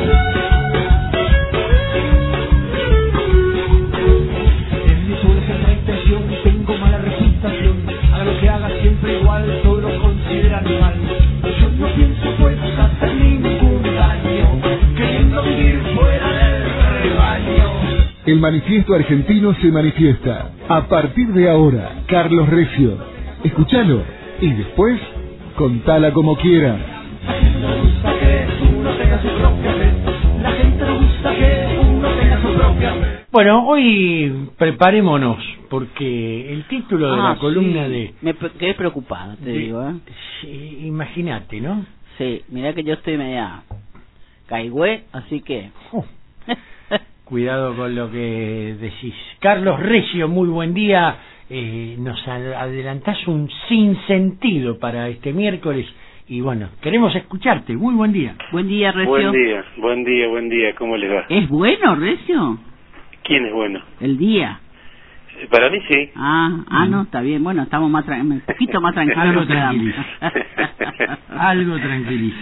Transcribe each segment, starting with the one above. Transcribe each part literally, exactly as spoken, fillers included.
El manifiesto argentino se manifiesta. A partir de ahora, Carlos Recio. Escúchalo y después contala como quieras. La gente le gusta que uno tenga su propia fe. La gente le gusta que uno tenga su propia fe. Bueno, hoy preparémonos, porque el título de ah, la columna sí. de... Me quedé preocupada, te de, digo, ¿eh? Sí, imagínate, ¿no? Sí, mirá que yo estoy media caigüe, así que... Oh. Cuidado con lo que decís. Carlos Recio, muy buen día. Eh, nos adelantás un sinsentido para este miércoles y bueno, queremos escucharte. Muy buen día. Buen día, Recio. Buen día, buen día, buen día. ¿Cómo les va? ¿Es bueno, Recio? ¿Quién es bueno? El día. Para mí sí. Ah, ah, no, está bien. Bueno, estamos más tra un poquito más tranquilos. Algo tranquiliza. Algo tranquiliza.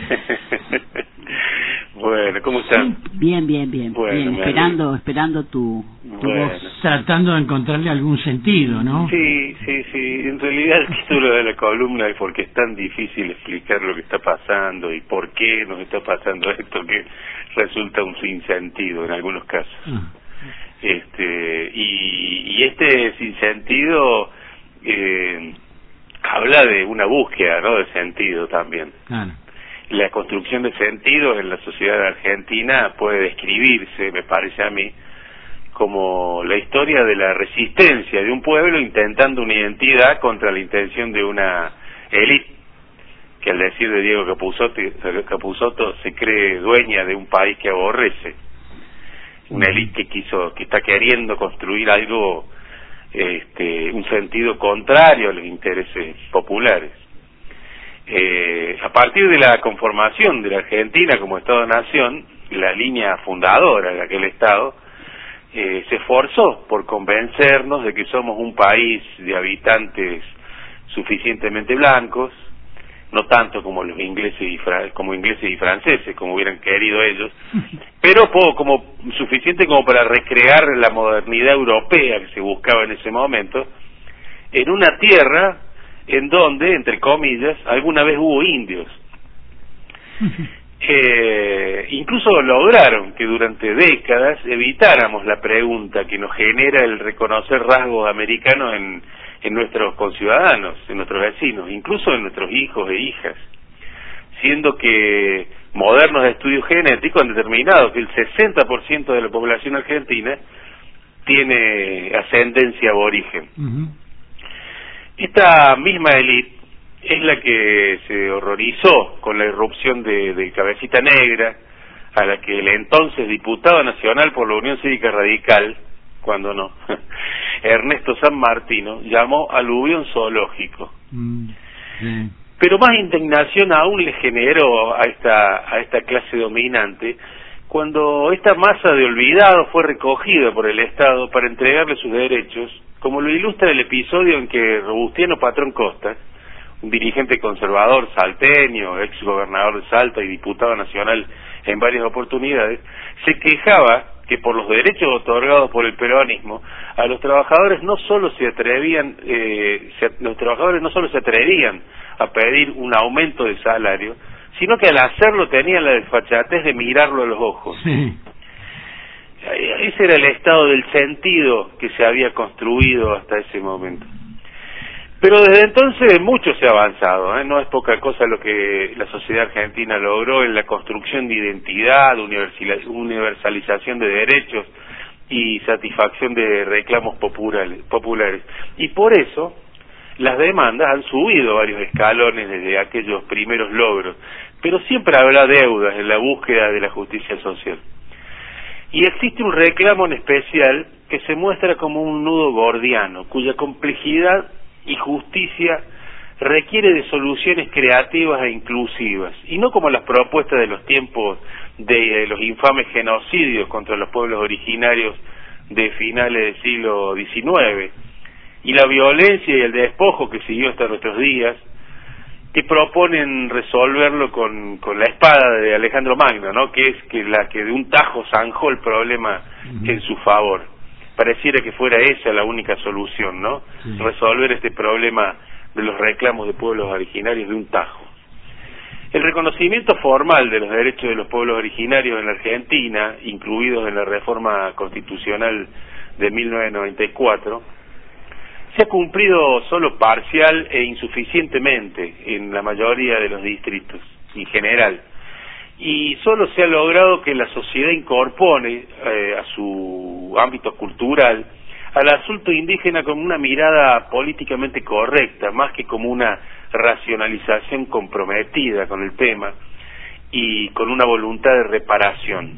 Bueno, ¿cómo están? Bien, bien, bien. Bueno, bien esperando, esperando tu, tu bueno. voz. Tratando de encontrarle algún sentido, ¿no? Sí, sí, sí. En realidad el título de la columna es porque es tan difícil explicar lo que está pasando y por qué nos está pasando esto que resulta un sinsentido en algunos casos. Ah. Este y, y este sinsentido eh, habla de una búsqueda, ¿no? De sentido también. Claro. La construcción de sentido en la sociedad argentina puede describirse, me parece a mí, como la historia de la resistencia de un pueblo intentando una identidad contra la intención de una élite que, al decir de Diego Capusotto, Capusotto se cree dueña de un país que aborrece. Una élite que quiso, que está queriendo construir algo, este, un sentido contrario a los intereses populares. Eh, a partir de la conformación de la Argentina como Estado-Nación, la línea fundadora de aquel Estado eh, se esforzó por convencernos de que somos un país de habitantes suficientemente blancos, no tanto como los ingleses y como ingleses y franceses, como hubieran querido ellos, pero poco, como suficiente como para recrear la modernidad europea que se buscaba en ese momento, en una tierra en donde, entre comillas, alguna vez hubo indios. Eh, incluso lograron que durante décadas evitáramos la pregunta que nos genera el reconocer rasgos americanos en, en nuestros conciudadanos, en nuestros vecinos, incluso en nuestros hijos e hijas, siendo que modernos estudios genéticos han determinado que el sesenta por ciento de la población argentina tiene ascendencia aborigen. Uh-huh. Esta misma élite es la que se horrorizó con la irrupción de, de Cabecita Negra, a la que el entonces diputado nacional por la Unión Cívica Radical, cuando no, Ernesto San Martino, llamó aluvión zoológico. Mm, sí. Pero más indignación aún le generó a esta, a esta clase dominante cuando esta masa de olvidados fue recogida por el Estado para entregarle sus derechos, como lo ilustra el episodio en que Robustiano Patrón Costa, un dirigente conservador salteño, ex gobernador de Salta y diputado nacional en varias oportunidades, se quejaba que por los derechos otorgados por el peronismo a los trabajadores no solo se atrevían, eh, se, los trabajadores no solo se atrevían a pedir un aumento de salario, sino que al hacerlo tenían la desfachatez de mirarlo a los ojos. Sí. Ese era el estado del sentido que se había construido hasta ese momento. Pero desde entonces mucho se ha avanzado, ¿eh? No es poca cosa lo que la sociedad argentina logró en la construcción de identidad, universalización de derechos y satisfacción de reclamos populares. Y por eso las demandas han subido varios escalones desde aquellos primeros logros, pero siempre habrá deudas en la búsqueda de la justicia social. Y existe un reclamo en especial que se muestra como un nudo gordiano, cuya complejidad y justicia requiere de soluciones creativas e inclusivas, y no como las propuestas de los tiempos de los infames genocidios contra los pueblos originarios de finales del siglo diecinueve, y la violencia y el despojo que siguió hasta nuestros días, que proponen resolverlo con, con la espada de Alejandro Magno, ¿no? Que es que la que de un tajo zanjó el problema uh-huh. en su favor. Pareciera que fuera esa la única solución, ¿no? Sí. Resolver este problema de los reclamos de pueblos originarios de un tajo. El reconocimiento formal de los derechos de los pueblos originarios en la Argentina, incluidos en la reforma constitucional de mil novecientos noventa y cuatro, se ha cumplido solo parcial e insuficientemente en la mayoría de los distritos, en general, y solo se ha logrado que la sociedad incorpore eh, a su ámbito cultural al asunto indígena con una mirada políticamente correcta, más que como una racionalización comprometida con el tema y con una voluntad de reparación.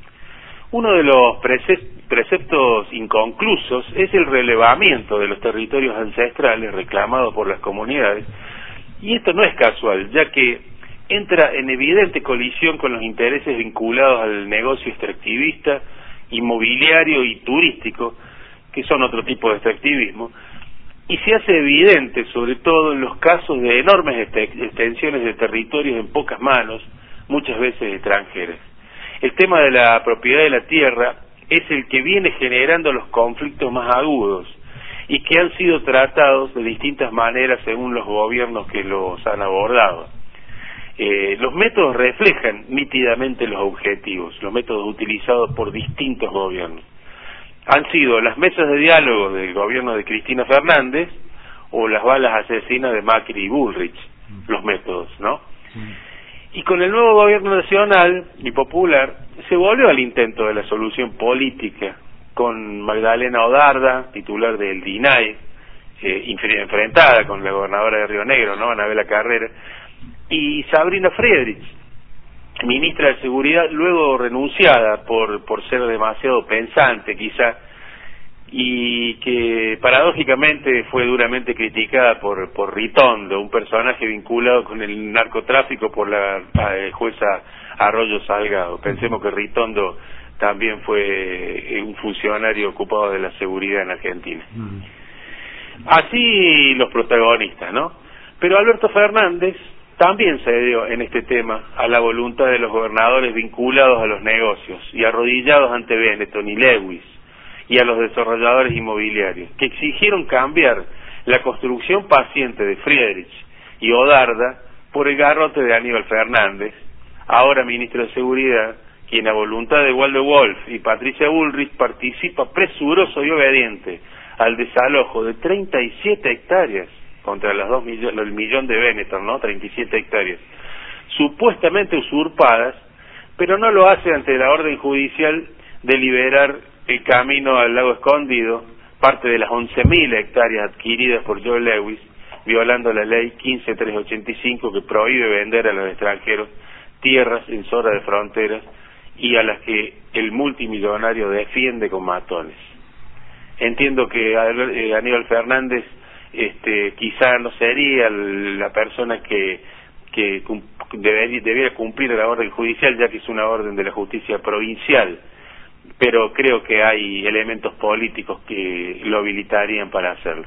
Uno de los preceptos inconclusos es el relevamiento de los territorios ancestrales reclamados por las comunidades, y esto no es casual, ya que entra en evidente colisión con los intereses vinculados al negocio extractivista, inmobiliario y turístico, que son otro tipo de extractivismo, y se hace evidente sobre todo en los casos de enormes extensiones de territorios en pocas manos, muchas veces extranjeras. El tema de la propiedad de la tierra es el que viene generando los conflictos más agudos y que han sido tratados de distintas maneras según los gobiernos que los han abordado. Eh, los métodos reflejan nítidamente los objetivos, los métodos utilizados por distintos gobiernos. Han sido las mesas de diálogo del gobierno de Cristina Fernández o las balas asesinas de Macri y Bullrich, los métodos, ¿no? Sí. Y con el nuevo gobierno nacional y popular se volvió al intento de la solución política, con Magdalena Odarda, titular del D I N A E, eh, enfrentada con la gobernadora de Río Negro, ¿no?, Anabela Carrera, y Sabrina Friedrich, ministra de Seguridad, luego renunciada por por ser demasiado pensante quizá, y que paradójicamente fue duramente criticada por por Ritondo, un personaje vinculado con el narcotráfico por la eh, jueza Arroyo Salgado. Pensemos que Ritondo también fue un funcionario ocupado de la seguridad en Argentina. Mm. Así los protagonistas, ¿no? Pero Alberto Fernández también cedió en este tema a la voluntad de los gobernadores vinculados a los negocios y arrodillados ante Benetton y Lewis y a los desarrolladores inmobiliarios, que exigieron cambiar la construcción paciente de Friedrich y Odarda por el garrote de Aníbal Fernández, ahora ministro de Seguridad, quien a voluntad de Waldo Wolf y Patricia Bullrich participa presuroso y obediente al desalojo de treinta y siete hectáreas contra las dos millones, el millón de Benetton, ¿no? treinta y siete hectáreas, supuestamente usurpadas, pero no lo hace ante la orden judicial de liberar el camino al lago Escondido, parte de las once mil hectáreas adquiridas por Joe Lewis, violando la ley quince mil trescientos ochenta y cinco que prohíbe vender a los extranjeros tierras en zona de fronteras y a las que el multimillonario defiende con matones. Entiendo que Aníbal Fernández este quizá no sería la persona que que debería, debiera cumplir la orden judicial, ya que es una orden de la justicia provincial, pero creo que hay elementos políticos que lo habilitarían para hacerlo.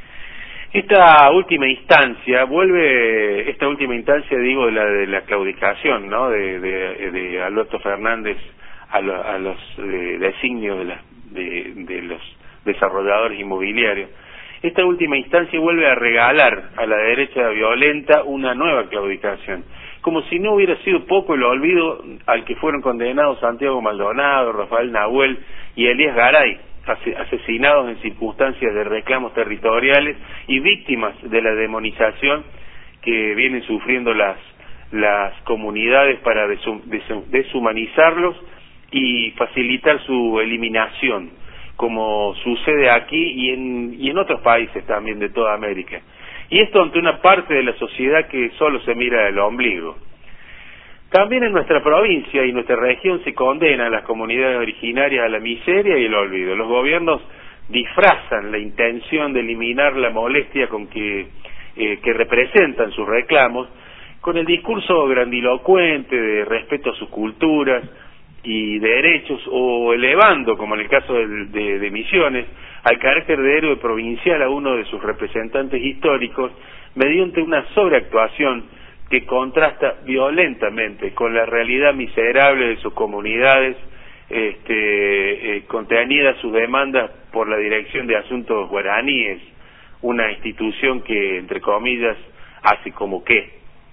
Esta última instancia vuelve, esta última instancia digo de la de la claudicación, ¿no?, de, de, de Alberto Fernández a, lo, a los de, designios de, la, de, de los desarrolladores inmobiliarios. Esta última instancia vuelve a regalar a la derecha violenta una nueva claudicación, como si no hubiera sido poco el olvido al que fueron condenados Santiago Maldonado, Rafael Nahuel y Elías Garay, asesinados en circunstancias de reclamos territoriales y víctimas de la demonización que vienen sufriendo las las comunidades para deshumanizarlos y facilitar su eliminación, como sucede aquí y en, y en otros países también de toda América. Y esto ante una parte de la sociedad que solo se mira el ombligo. También en nuestra provincia y nuestra región se condenan las comunidades originarias a la miseria y el olvido. Los gobiernos disfrazan la intención de eliminar la molestia con que, eh, que representan sus reclamos, con el discurso grandilocuente de respeto a sus culturas y derechos, o elevando, como en el caso de, de, de Misiones, al carácter de héroe provincial a uno de sus representantes históricos, mediante una sobreactuación que contrasta violentamente con la realidad miserable de sus comunidades, este, eh, contenidas sus demandas por la Dirección de Asuntos Guaraníes, una institución que, entre comillas, hace como que.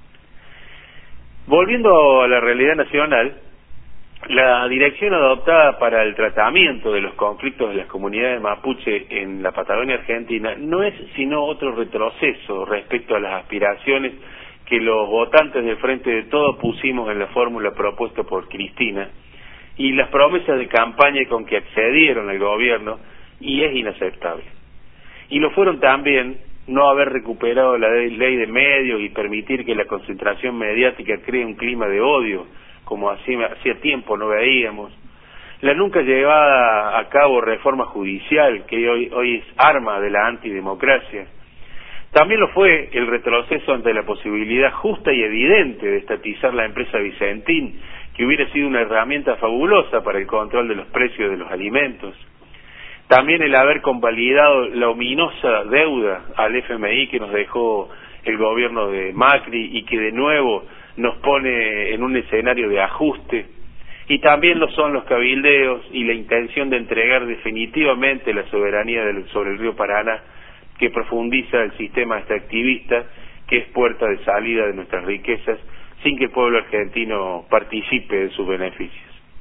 Volviendo a la realidad nacional, la dirección adoptada para el tratamiento de los conflictos de las comunidades mapuche en la Patagonia Argentina no es sino otro retroceso respecto a las aspiraciones que los votantes del Frente de Todos pusimos en la fórmula propuesta por Cristina y las promesas de campaña con que accedieron al gobierno, y es inaceptable. Y lo fueron también no haber recuperado la ley de medios y permitir que la concentración mediática cree un clima de odio, como hacía, hacía tiempo no veíamos, la nunca llevada a cabo reforma judicial, que hoy, hoy es arma de la antidemocracia. También lo fue el retroceso ante la posibilidad justa y evidente de estatizar la empresa Vicentín, que hubiera sido una herramienta fabulosa para el control de los precios de los alimentos. También el haber convalidado la ominosa deuda al F M I que nos dejó el gobierno de Macri y que de nuevo nos pone en un escenario de ajuste, y también lo son los cabildeos y la intención de entregar definitivamente la soberanía del, sobre el río Paraná, que profundiza el sistema extractivista, que es puerta de salida de nuestras riquezas, sin que el pueblo argentino participe de sus beneficios.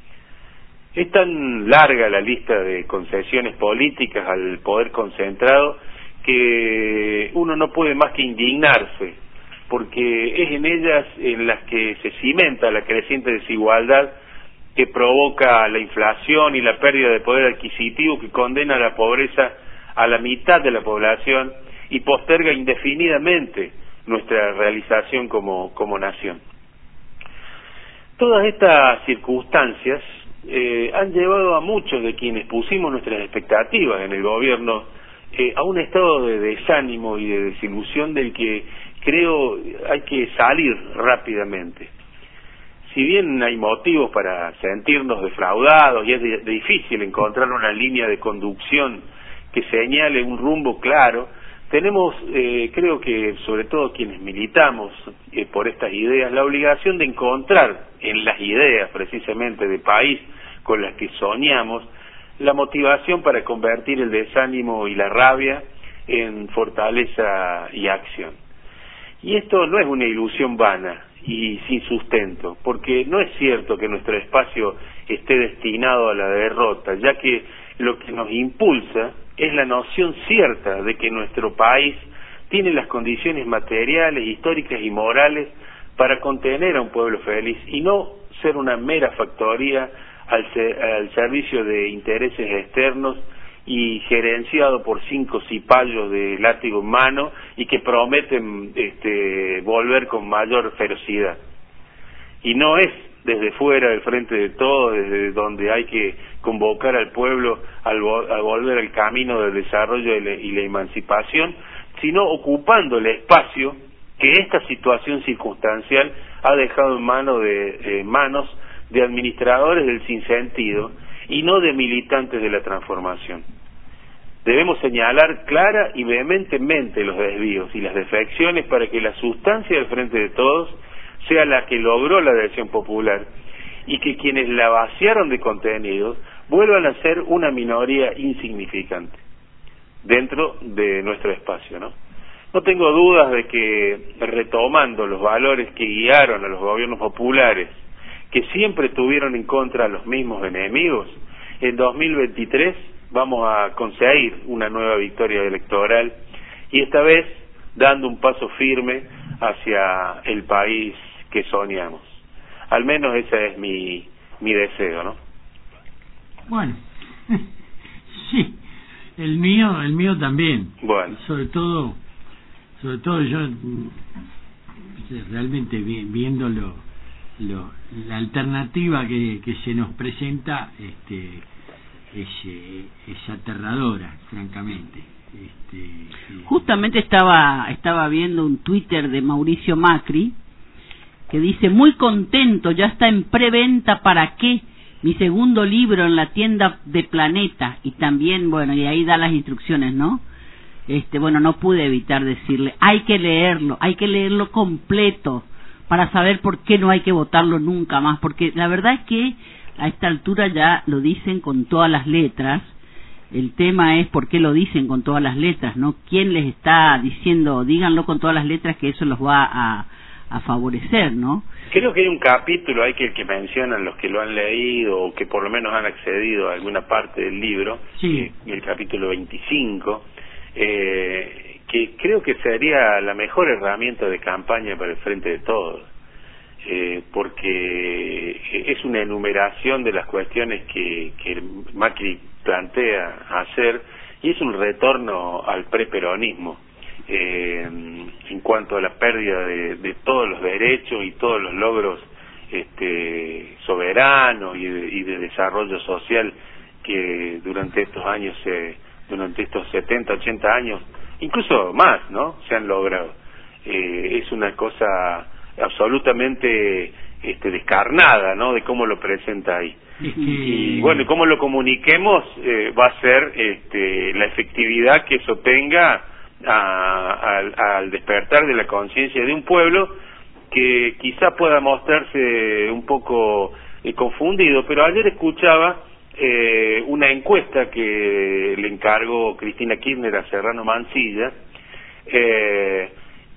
Es tan larga la lista de concesiones políticas al poder concentrado que uno no puede más que indignarse, porque es en ellas en las que se cimenta la creciente desigualdad que provoca la inflación y la pérdida de poder adquisitivo, que condena a la pobreza a la mitad de la población y posterga indefinidamente nuestra realización como, como nación. Todas estas circunstancias eh, han llevado a muchos de quienes pusimos nuestras expectativas en el gobierno eh, a un estado de desánimo y de desilusión del que creo hay que salir rápidamente. Si bien hay motivos para sentirnos defraudados y es de, de difícil encontrar una línea de conducción que señale un rumbo claro, tenemos, eh, creo que sobre todo quienes militamos eh, por estas ideas, la obligación de encontrar en las ideas precisamente de país con las que soñamos la motivación para convertir el desánimo y la rabia en fortaleza y acción. Y esto no es una ilusión vana y sin sustento, porque no es cierto que nuestro espacio esté destinado a la derrota, ya que lo que nos impulsa es la noción cierta de que nuestro país tiene las condiciones materiales, históricas y morales para contener a un pueblo feliz y no ser una mera factoría al, ser, al servicio de intereses externos y gerenciado por cinco cipayos de látigo en mano y que prometen este, volver con mayor ferocidad. Y no es desde fuera del Frente de Todos, desde donde hay que convocar al pueblo al, a volver al camino del desarrollo y la, y la emancipación, sino ocupando el espacio que esta situación circunstancial ha dejado en mano de, eh, manos de administradores del sinsentido y no de militantes de la transformación. Debemos señalar clara y vehementemente los desvíos y las defecciones para que la sustancia del Frente de Todos sea la que logró la adhesión popular y que quienes la vaciaron de contenidos vuelvan a ser una minoría insignificante dentro de nuestro espacio, ¿no? No tengo dudas de que, retomando los valores que guiaron a los gobiernos populares, que siempre tuvieron en contra a los mismos enemigos, en dos mil veintitrés vamos a conseguir una nueva victoria electoral y esta vez dando un paso firme hacia el país que soñamos. Al menos ese es mi, mi deseo, ¿no? Bueno, sí, el mío, el mío también. Bueno. Sobre todo, sobre todo yo realmente viendo lo, lo, la alternativa que, que se nos presenta, este, es, es aterradora, francamente. Este, Justamente estaba estaba viendo un Twitter de Mauricio Macri que dice: muy contento, ya está en preventa, ¿para qué? mi segundo libro en la tienda de Planeta, y también, bueno, y ahí da las instrucciones, ¿no? Este, bueno, no pude evitar decirle, hay que leerlo, hay que leerlo completo, para saber por qué no hay que votarlo nunca más, porque la verdad es que a esta altura ya lo dicen con todas las letras. El tema es por qué lo dicen con todas las letras, ¿no? ¿Quién les está diciendo, díganlo con todas las letras, que eso los va a, a favorecer, ¿no? Creo que hay un capítulo ahí que, que mencionan los que lo han leído o que por lo menos han accedido a alguna parte del libro, sí. eh, el capítulo veinticinco, eh, que creo que sería la mejor herramienta de campaña para el Frente de Todos, eh, porque es una enumeración de las cuestiones que, que Macri plantea hacer, y es un retorno al preperonismo eh, en cuanto a la pérdida de, de todos los derechos y todos los logros este, soberanos y de, y de desarrollo social que durante estos años, eh, durante estos setenta, ochenta años, incluso más, ¿no?, se han logrado. Eh, es una cosa absolutamente este, descarnada, ¿no?, de cómo lo presenta ahí. Y bueno, cómo lo comuniquemos eh, va a ser este, la efectividad que eso tenga a, a, al despertar de la conciencia de un pueblo que quizá pueda mostrarse un poco eh, confundido, pero ayer escuchaba eh, una encuesta que le encargó Cristina Kirchner a Serrano Mansilla, eh,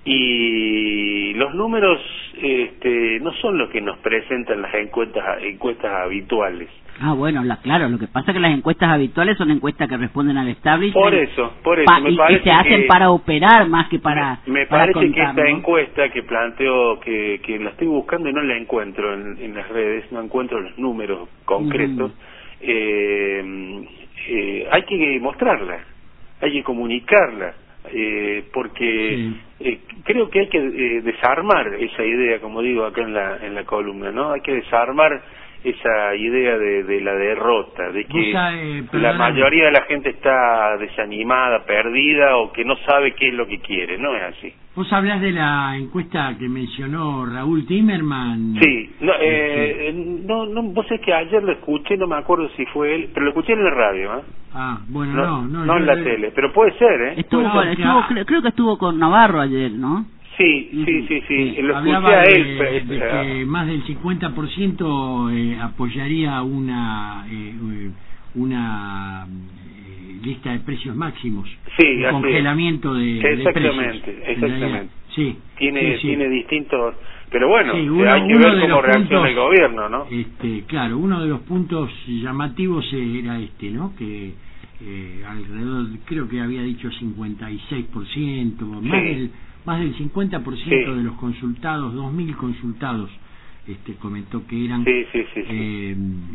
y los números este, no son los que nos presentan las encuestas encuestas habituales. Ah, bueno, la, claro, lo que pasa es que las encuestas habituales son encuestas que responden al establishment. Por eso, por eso, pa, me y, parece y se hacen que, para operar más que para Me, me para parece contar, que esta ¿no? encuesta que planteó, que, que la estoy buscando y no la encuentro en, en las redes, no encuentro los números concretos, mm. eh, eh, hay que mostrarla, hay que comunicarla. Eh, porque sí. eh, creo que hay que eh, desarmar esa idea, como digo acá en la en la columna, ¿no? Hay que desarmar esa idea de, de la derrota, de que eh, la mayoría de la gente está desanimada, perdida o que no sabe qué es lo que quiere. No es así. Vos hablás de la encuesta que mencionó Raúl Timerman. Sí, no, eh, sí. no, no, vos sabés que ayer lo escuché, no me acuerdo si fue él, pero lo escuché en la radio, ¿eh? Ah, bueno, no, no, no, no en la tele, pero puede ser, ¿eh? Estuvo, bueno, con, estuvo creo, creo que estuvo con Navarro ayer, ¿no? Sí, sí, sí, sí, sí. Lo escuché Hablaba a él. de, de que más del cincuenta por ciento eh, apoyaría una eh, una eh, lista de precios máximos, sí, un congelamiento de, de precios. Exactamente, exactamente. Sí, tiene sí, sí. tiene distintos, pero bueno, sí, uno, hay que ver cómo reacciona el gobierno, ¿no? Este, claro, uno de los puntos llamativos era este, ¿no? Que eh, alrededor, creo que había dicho cincuenta y seis por ciento, más sí. del más del cincuenta por ciento sí. de los consultados, dos mil consultados, este, comentó que eran. Sí, sí, sí. Sí, eh,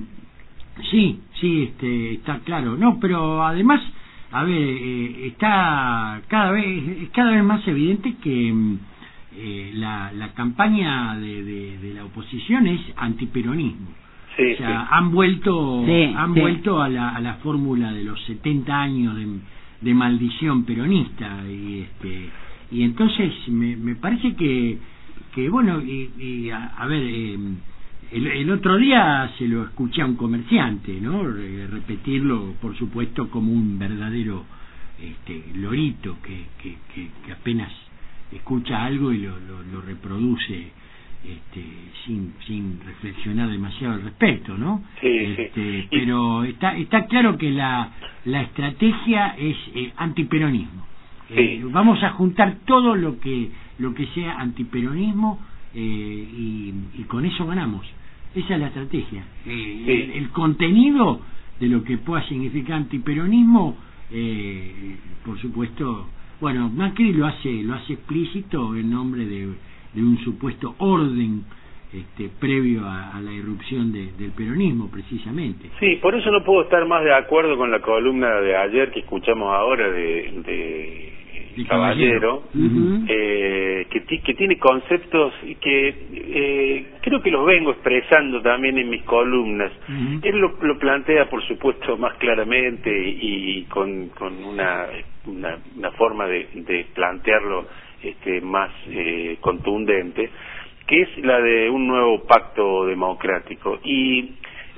sí, sí, este, está claro. No, pero además, a ver, eh, está cada vez es cada vez más evidente que eh, la, la campaña de, de, de la oposición es antiperonismo. Sí, o sea, sí. han vuelto sí, han sí. vuelto a la, a la fórmula de los setenta años de, de maldición peronista y este y entonces me, me parece que que bueno y, y a, a ver eh, el, el otro día se lo escuché a un comerciante, ¿no? Re, repetirlo, por supuesto, como un verdadero este lorito que, que, que, que apenas escucha algo y lo, lo, lo reproduce este sin sin reflexionar demasiado al respecto, ¿no? Sí, este, sí. Pero está está claro que la la estrategia es eh, antiperonismo. Sí. Eh, vamos a juntar todo lo que lo que sea antiperonismo eh, y, y con eso ganamos. Esa es la estrategia. Eh, sí. el, el contenido de lo que pueda significar antiperonismo, eh, por supuesto, bueno, Macri lo hace lo hace explícito en nombre de, de un supuesto orden este, previo a, a la irrupción de, del peronismo, precisamente. Sí, por eso no puedo estar más de acuerdo con la columna de ayer que escuchamos ahora de, de de Caballero, uh-huh. eh, que, t- que tiene conceptos que eh, creo que los vengo expresando también en mis columnas. Uh-huh. Él lo, lo plantea, por supuesto, más claramente y con, con una, una, una forma de, de plantearlo este, más eh, contundente, que es la de un nuevo pacto democrático. Y eh,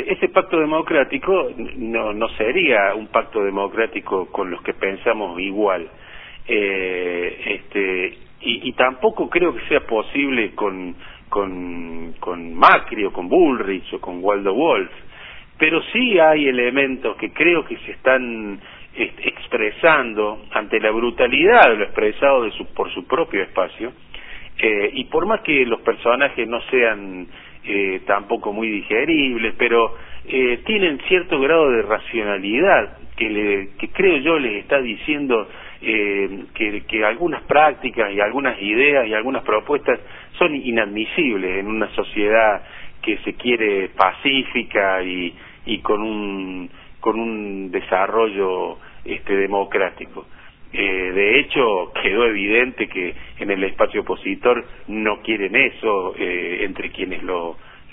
ese ese pacto democrático no no sería un pacto democrático con los que pensamos igual, eh, este y, y tampoco creo que sea posible con con con Macri o con Bullrich o con Waldo Wolf, pero sí hay elementos que creo que se están este, expresando ante la brutalidad de lo expresado de su, por su propio espacio, eh, y por más que los personajes no sean eh, tampoco muy digeribles, pero eh, tienen cierto grado de racionalidad que, le, que creo yo les está diciendo eh, que, que algunas prácticas y algunas ideas y algunas propuestas son inadmisibles en una sociedad que se quiere pacífica y, y con un con un desarrollo este democrático. Eh, de hecho, quedó evidente que en el espacio opositor no quieren eso eh, entre quienes lo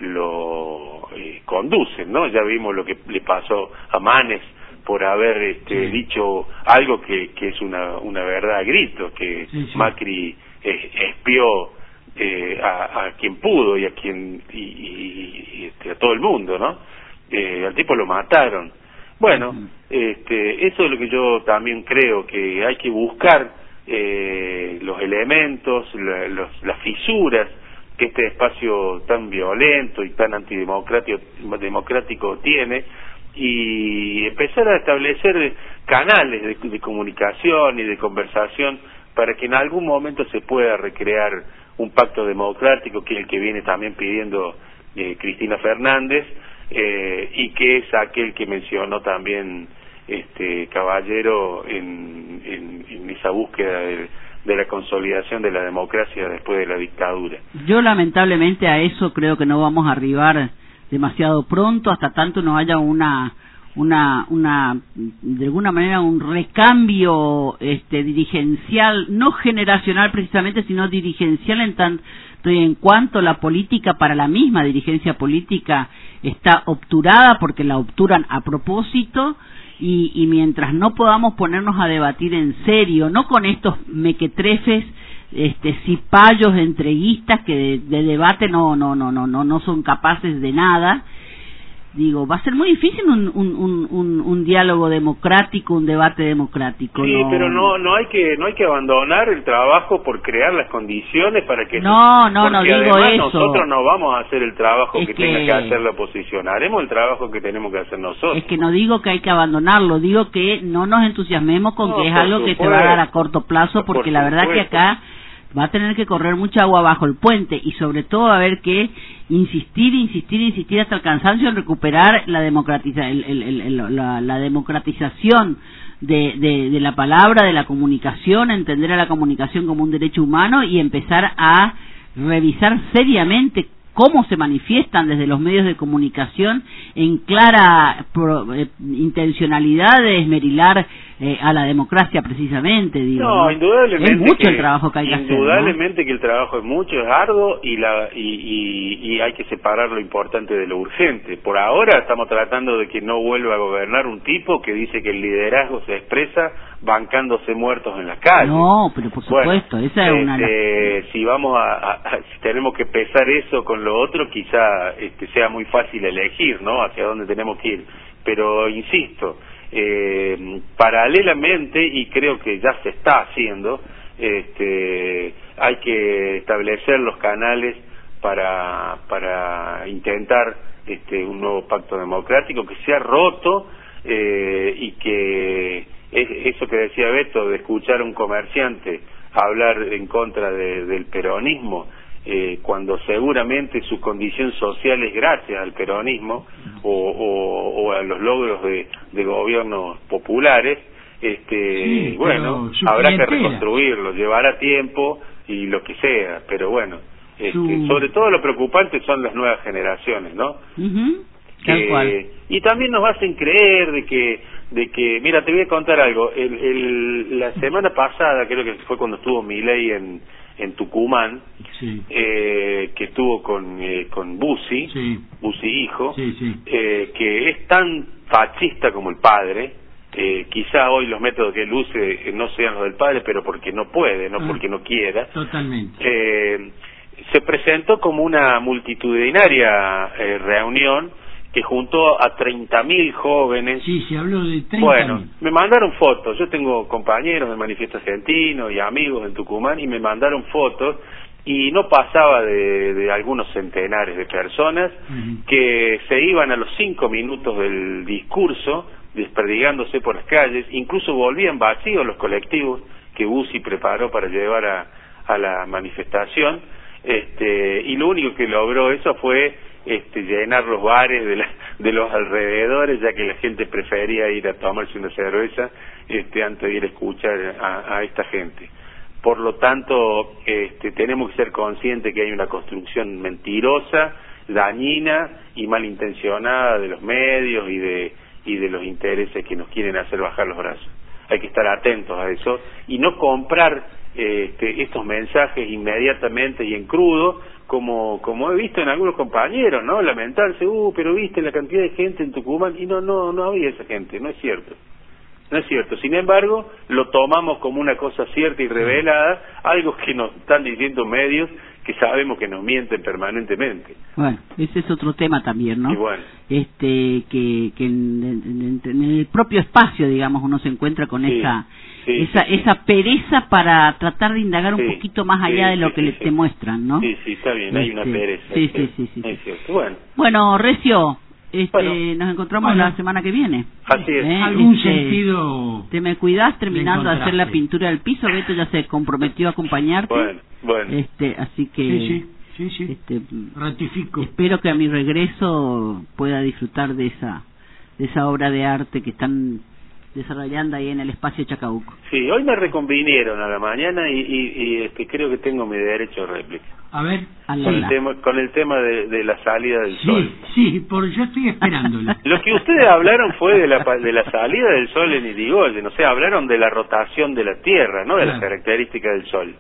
lo eh, conducen, ¿no? Ya vimos lo que le pasó a Manes por haber este, sí. dicho algo que, que es una, una verdad a gritos, que sí, sí. Macri eh, espió eh, a, a quien pudo y a quien y, y, y este, a todo el mundo, ¿no? Eh, al tipo lo mataron. Bueno, uh-huh. este, eso es lo que yo también creo, que hay que buscar eh, los elementos, la, los, las fisuras que este espacio tan violento y tan antidemocrático democrático tiene, y empezar a establecer canales de, de comunicación y de conversación para que en algún momento se pueda recrear un pacto democrático, que es el que viene también pidiendo eh, Cristina Fernández, eh, y que es aquel que mencionó también este Caballero en, en, en esa búsqueda de, de la consolidación de la democracia después de la dictadura. Yo lamentablemente a eso creo que no vamos a arribar demasiado pronto, hasta tanto no haya una una una de alguna manera un recambio este dirigencial, no generacional precisamente, sino dirigencial en tanto y en cuanto la política para la misma dirigencia política está obturada, porque la obturan a propósito, y, y mientras no podamos ponernos a debatir en serio, no con estos mequetrefes este cipayos entreguistas que de, de debate no no no no no no son capaces de nada, digo, va a ser muy difícil un un un un, un diálogo democrático, un debate democrático. Sí, no. pero no no hay que no hay que abandonar el trabajo por crear las condiciones para que no no no digo además eso. Nosotros no vamos a hacer el trabajo es que, que tenga que hacer la oposición, haremos el trabajo que tenemos que hacer nosotros. Es que no digo que hay que abandonarlo, digo que no nos entusiasmemos con no, que es algo supuesto. que se va a dar a corto plazo, porque por la verdad supuesto. que acá va a tener que correr mucha agua bajo el puente, y sobre todo va a haber que insistir, insistir, insistir hasta el cansancio en recuperar la democratiza, el, el, el, el, la, la democratización de, de, de la palabra, de la comunicación, entender a la comunicación como un derecho humano y empezar a revisar seriamente cómo se manifiestan desde los medios de comunicación en clara pro, eh, intencionalidad de esmerilar eh, a la democracia precisamente, digo. No, ¿no? indudablemente es mucho que, el trabajo que hay que hacer, indudablemente ¿no? que el trabajo es mucho, es arduo, y la y, y, y hay que separar lo importante de lo urgente. Por ahora estamos tratando de que no vuelva a gobernar un tipo que dice que el liderazgo se expresa bancándose muertos en la calle. No, pero por supuesto, bueno, esa es una... Este, si vamos a, a, a si tenemos que pesar eso con lo otro, quizá este, sea muy fácil elegir, ¿no? Hacia dónde tenemos que ir. Pero insisto, eh, paralelamente, y creo que ya se está haciendo, este, hay que establecer los canales para para intentar este, un nuevo pacto democrático que sea roto, eh, y que eso que decía Beto, de escuchar a un comerciante hablar en contra de, del peronismo, eh, cuando seguramente su condición social es gracias al peronismo o, o, o a los logros de, de gobiernos populares, este sí, bueno, habrá clientela. que reconstruirlo, llevará tiempo y lo que sea, pero bueno, este, su... sobre todo lo preocupante son las nuevas generaciones, ¿no? Uh-huh. Que, y también nos hacen creer de que de que mira, te voy a contar algo. El, el, la semana pasada, creo que fue cuando estuvo Milei en en Tucumán, sí. eh, que estuvo con eh, con Bussi, sí. Bussi hijo, sí, sí. Eh, que es tan fascista como el padre. Eh, quizá hoy los métodos que él use eh, no sean los del padre, pero porque no puede, no ah, porque no quiera. Totalmente. Eh, se presentó como una multitudinaria eh, reunión que juntó a treinta mil jóvenes. Sí, se habló de treinta mil. Bueno, me mandaron fotos. Yo tengo compañeros del Manifiesto Argentino y amigos en Tucumán y me mandaron fotos y no pasaba de, de algunos centenares de personas uh-huh. que se iban a los cinco minutos del discurso desperdigándose por las calles, incluso volvían vacíos los colectivos que U C I preparó para llevar a, a la manifestación, este, y lo único que logró eso fue este, llenar los bares de, la, de los alrededores, ya que la gente prefería ir a tomarse una cerveza este, antes de ir a escuchar a, a esta gente. Por lo tanto, este, tenemos que ser conscientes que hay una construcción mentirosa, dañina y malintencionada de los medios y de y de los intereses que nos quieren hacer bajar los brazos. Hay que estar atentos a eso y no comprar este, estos mensajes inmediatamente y en crudo, como como he visto en algunos compañeros, ¿no? Lamentarse, uh, pero viste la cantidad de gente en Tucumán, y no, no, no había esa gente, no es cierto. No es cierto. Sin embargo, lo tomamos como una cosa cierta y revelada, algo que nos están diciendo medios que sabemos que nos mienten permanentemente. Bueno, ese es otro tema también, ¿no? Y bueno. Este, que, que en, en, en el propio espacio, digamos, uno se encuentra con sí, esa sí, esa sí, esa sí. pereza para tratar de indagar sí, un poquito más allá sí, de lo sí, que sí, les sí. te muestran, ¿no? Sí, sí, está bien, hay este, una pereza. Sí, sí, sí, sí, sí. Es cierto. Bueno. Bueno, Recio, este, bueno, nos encontramos bueno, la semana que viene. Así es. ¿Eh? Algún este, sentido. Te me cuidás terminando de hacer la pintura del piso. Beto ya se comprometió a acompañarte. Bueno, bueno. Este, así que. Sí, sí, sí, sí. Este, ratifico. Espero que a mi regreso pueda disfrutar de esa, de esa obra de arte que están desarrollando ahí en el espacio Chacabuco. Sí, hoy me reconvinieron a la mañana y, y, y este, creo que tengo mi derecho de réplica. A ver, con el tema, con el tema de, de la salida del sí, sol. Sí, por yo estoy esperándolo. Lo que ustedes hablaron fue de la de la salida del sol en Irigoyen, o sea, hablaron de la rotación de la Tierra, no de claro. las características del sol.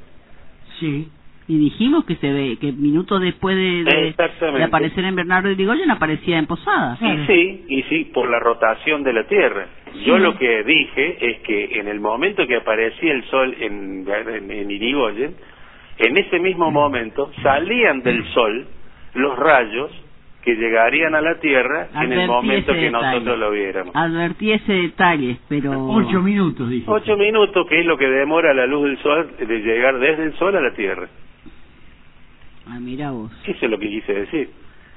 Sí. Y dijimos que se ve que minutos después de, de, de aparecer en Bernardo de Irigoyen aparecía en Posadas. Y claro. sí, y sí, por la rotación de la Tierra. Sí. Yo lo que dije es que en el momento que aparecía el sol en, en, en Irigoyen, en ese mismo momento salían del sol los rayos que llegarían a la Tierra Advertí en el momento que detalle. nosotros lo viéramos. Advertí ese detalle, pero... Ocho minutos, dije. Ocho minutos, que es lo que demora la luz del sol de llegar desde el sol a la Tierra. Ah, mira vos. Eso es lo que quise decir.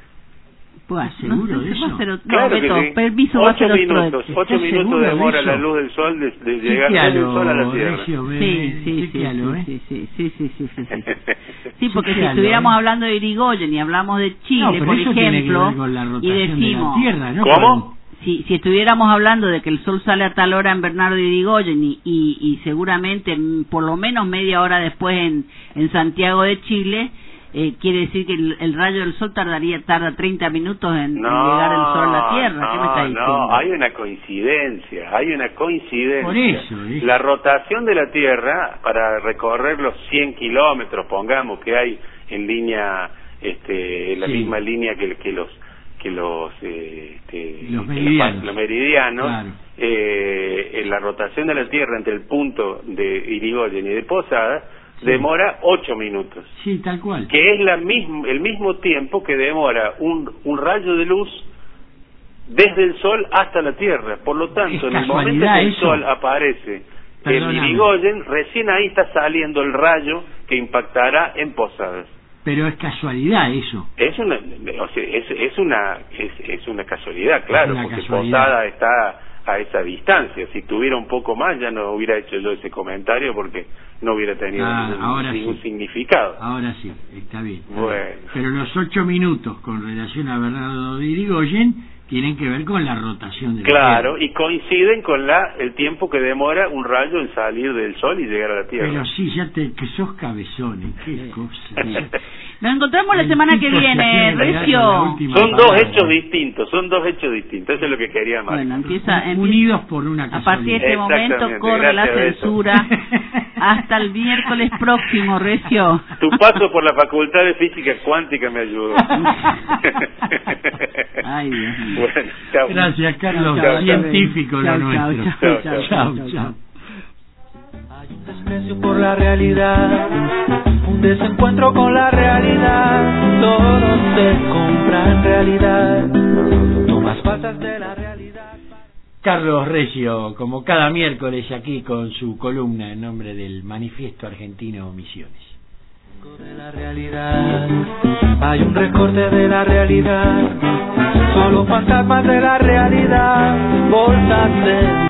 Pues, ¿seguro no, de eso? No, no, claro Beto, que sí. permiso, ocho minutos, ocho minutos demora de la luz del sol de, de llegar desde el sol a la Tierra. Sí, sí, sí, sí, ¿eh? sí, sí, sí, sí, sí, sí, sí. Sí, porque si estuviéramos ¿eh? hablando de Irigoyen y hablamos de Chile, no, por ejemplo, y decimos, de la tierra, ¿no? ¿cómo? Si, si estuviéramos hablando de que el sol sale a tal hora en Bernardo de Irigoyen y, y, y seguramente por lo menos media hora después en, en Santiago de Chile, eh, quiere decir que el, el rayo del sol tardaría tarda treinta minutos en, no, en llegar el sol a la Tierra. No, ¿qué me está diciendo? No, hay una coincidencia, hay una coincidencia. Por eso, ¿eh? La rotación de la Tierra, para recorrer los cien kilómetros, pongamos que hay en línea, este, en la sí. misma línea que, que los que los eh, este, los meridianos, los meridianos claro. eh, en la rotación de la Tierra entre el punto de Irigoyen y de Posadas sí. demora ocho minutos. Sí, tal cual. Que es la mismo, el mismo tiempo que demora un, un rayo de luz desde el Sol hasta la Tierra. Por lo tanto, en el momento que el eso? Sol aparece Perdóname. en Irigoyen, recién ahí está saliendo el rayo que impactará en Posadas. Pero es casualidad eso. Es una, o sea, es, es una, es, es una casualidad, claro, una porque casualidad. Posada está a esa distancia. Si tuviera un poco más, ya no hubiera hecho yo ese comentario porque no hubiera tenido ah, ningún, ahora ningún sí. significado. Ahora sí, está bien. Está bueno. bien. Pero los ocho minutos con relación a Bernardo de Irigoyen tienen que ver con la rotación de la Claro, Tierra. y coinciden con la el tiempo que demora un rayo en salir del Sol y llegar a la Tierra. Pero sí, ya te, que sos cabezones, qué cosa. Nos encontramos la semana que viene, Recio. Son dos hechos distintos, son dos hechos distintos, eso es lo que quería más. Bueno, empieza, empieza, unidos por una casualidad. A partir de este momento corre la censura. Hasta el miércoles próximo, Recio. Tu paso por la Facultad de Física Cuántica me ayudó. Ay, Dios mío. Bueno, chao. Gracias, Carlos. Chao, científico chao, lo chao, nuestro. chao, Chao, chao, chao, chao. Hay un desprecio por la realidad, un desencuentro con la realidad. Todo se compra en realidad. cosas de la realidad. Carlos Recio, como cada miércoles aquí con su columna en nombre del Manifiesto Argentino Misiones. De la realidad, hay un recorte de la realidad, solo fantasmas de la realidad, bolsas de